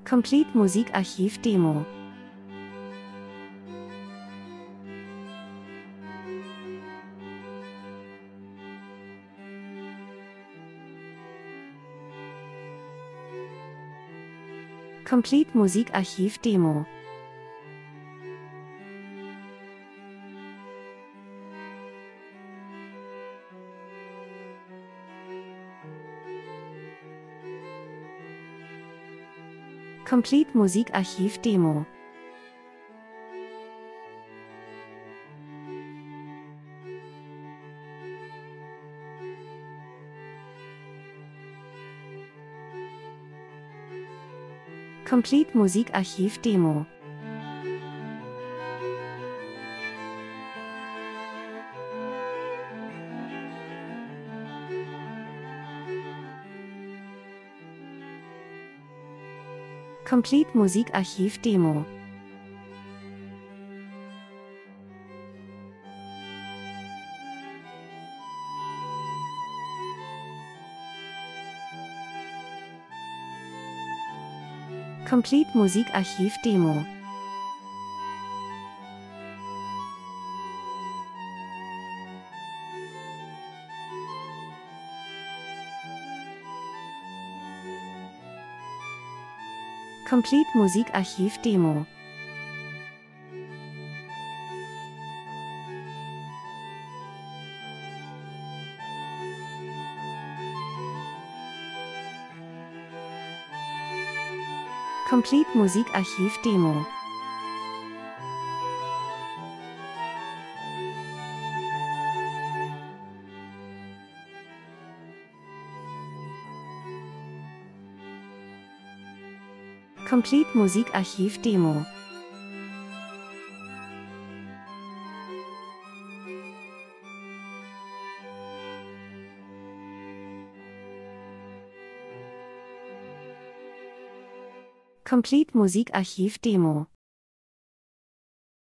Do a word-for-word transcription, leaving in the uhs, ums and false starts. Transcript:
Complete Musikarchiv Demo. Complete Musikarchiv Demo. Complete Musikarchiv Demo. Complete Musikarchiv Demo. Complete Musikarchiv Demo. Complete Musikarchiv Demo. Complete Musikarchiv Demo. Complete Musikarchiv Demo. Complete Musikarchiv Demo. Complete Musikarchiv Demo.